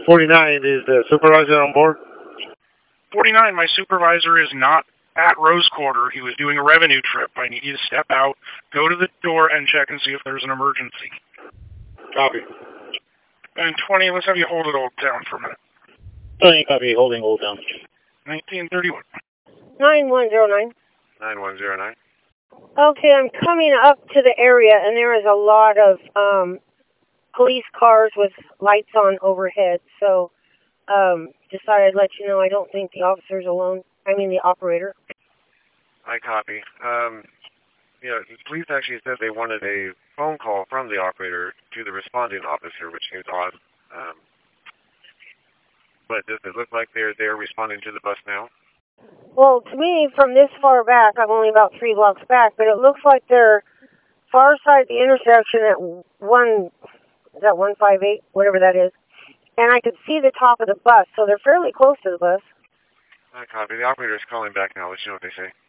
49, is the supervisor on board? 49, my supervisor is not at Rose Quarter. He was doing a revenue trip. I need you to step out, go to the door, and check and see if there's an emergency. Copy. And 20, let's have you hold it all down for a minute. 20, copy, holding all down. 1931. 9109. 9109. Okay, I'm coming up to the area, and there is a lot of police cars with lights on overhead. So, just thought I'd let you know I don't think the officer's alone. I mean the operator. I copy. The police actually said they wanted a phone call from the operator to the responding officer, which seems odd. But does it look like they're responding to the bus now? Well, to me, from this far back, I'm only about 3 blocks back, but it looks like they're far side of the intersection at 158, whatever that is. And I could see the top of the bus, so they're fairly close to the bus. I copy. The operator is calling back now. Let you know what they say.